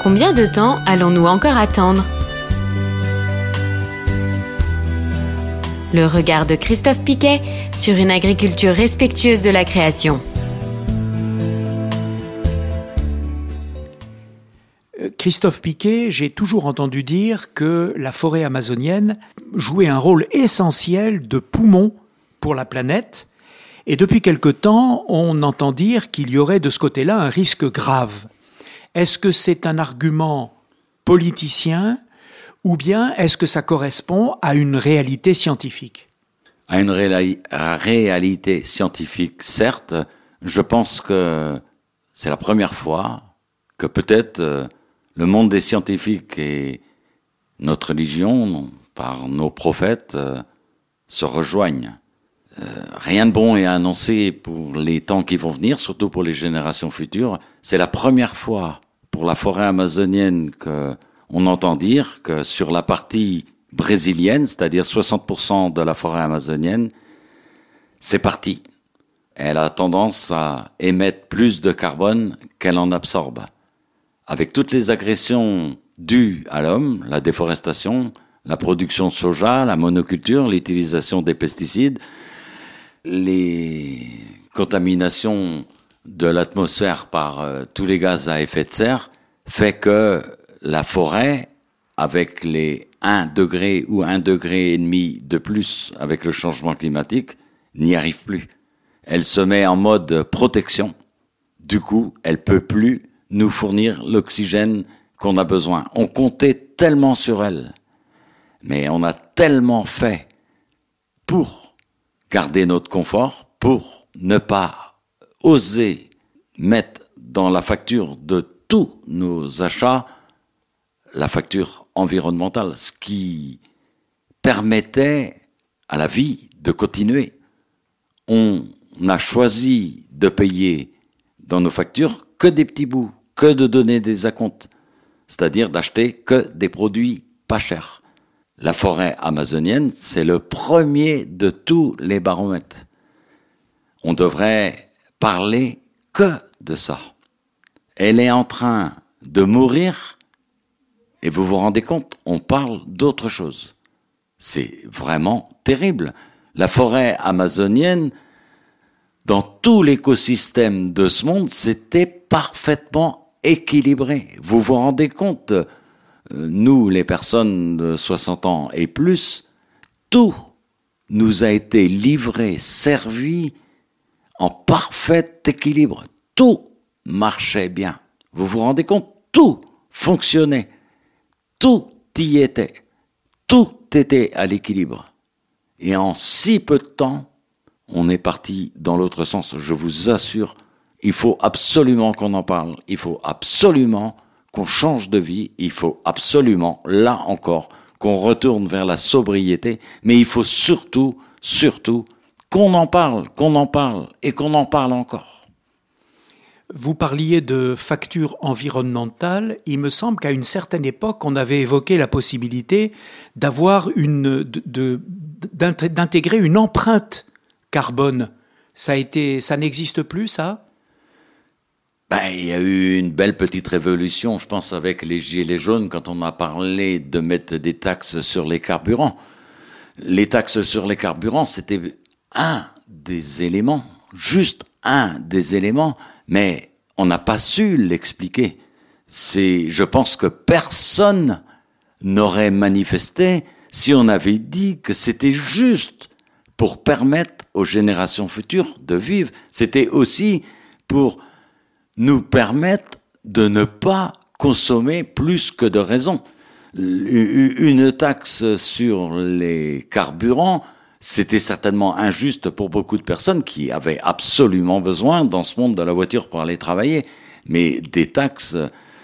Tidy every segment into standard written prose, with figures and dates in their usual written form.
Combien de temps allons-nous encore attendre ? Le regard de Christophe Piquet sur une agriculture respectueuse de la création. Christophe Piquet, j'ai toujours entendu dire que la forêt amazonienne jouait un rôle essentiel de poumon pour la planète. Et depuis quelque temps, on entend dire qu'il y aurait de ce côté-là un risque grave. Est-ce que c'est un argument politicien ou bien est-ce que ça correspond à une réalité scientifique ? À une réalité scientifique, certes. Je pense que c'est la première fois que peut-être le monde des scientifiques et notre religion, par nos prophètes, se rejoignent. Rien de bon est annoncé pour les temps qui vont venir, surtout pour les générations futures. C'est la première fois pour la forêt amazonienne qu'on entend dire que sur la partie brésilienne, c'est-à-dire 60% de la forêt amazonienne, c'est parti. Elle a tendance à émettre plus de carbone qu'elle en absorbe. Avec toutes les agressions dues à l'homme, la déforestation, la production de soja, la monoculture, l'utilisation des pesticides, les contaminations de l'atmosphère par tous les gaz à effet de serre, fait que la forêt, avec les 1 degré ou 1,5 degré de plus avec le changement climatique, n'y arrive plus. Elle se met en mode protection. Du coup, elle peut plus nous fournir l'oxygène qu'on a besoin. On comptait tellement sur elle, mais on a tellement fait pour garder notre confort, pour ne pas oser mettre dans la facture de tous nos achats la facture environnementale, ce qui permettait à la vie de continuer. On a choisi de payer dans nos factures que des petits bouts, que de donner des acomptes, c'est-à-dire d'acheter que des produits pas chers. La forêt amazonienne, c'est le premier de tous les baromètres. On devrait parler que de ça. Elle est en train de mourir et vous vous rendez compte, on parle d'autre chose. C'est vraiment terrible. La forêt amazonienne, dans tout l'écosystème de ce monde, c'était parfaitement équilibré. Vous vous rendez compte, nous, les personnes de 60 ans et plus, tout nous a été livré, servi en parfait équilibre. Tout marchait bien. Vous vous rendez compte, tout fonctionnait. Tout y était. Tout était à l'équilibre. Et en si peu de temps, on est parti dans l'autre sens. Je vous assure, il faut absolument qu'on en parle. Il faut absolument qu'on change de vie. Il faut absolument, là encore, qu'on retourne vers la sobriété. Mais il faut surtout qu'on en parle et qu'on en parle encore. Vous parliez de facture environnementale. Il me semble qu'à une certaine époque, on avait évoqué la possibilité d'avoir d'intégrer une empreinte carbone. Ça n'existe plus, ça ? Il y a eu une belle petite révolution, je pense, avec les gilets jaunes, quand on a parlé de mettre des taxes sur les carburants. Les taxes sur les carburants, c'était un des éléments, juste un des éléments, mais on n'a pas su l'expliquer. Je pense que personne n'aurait manifesté si on avait dit que c'était juste pour permettre aux générations futures de vivre. C'était aussi pour nous permettre de ne pas consommer plus que de raison. Une taxe sur les carburants, c'était certainement injuste pour beaucoup de personnes qui avaient absolument besoin dans ce monde de la voiture pour aller travailler. Mais des taxes,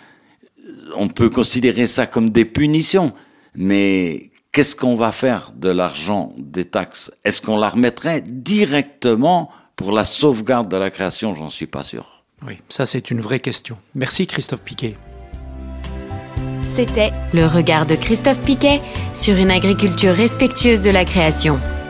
on peut considérer ça comme des punitions. Mais qu'est-ce qu'on va faire de l'argent des taxes ? Est-ce qu'on la remettrait directement pour la sauvegarde de la création ? J'en suis pas sûr. Oui, ça c'est une vraie question. Merci Christophe Piquet. C'était le regard de Christophe Piquet sur une agriculture respectueuse de la création.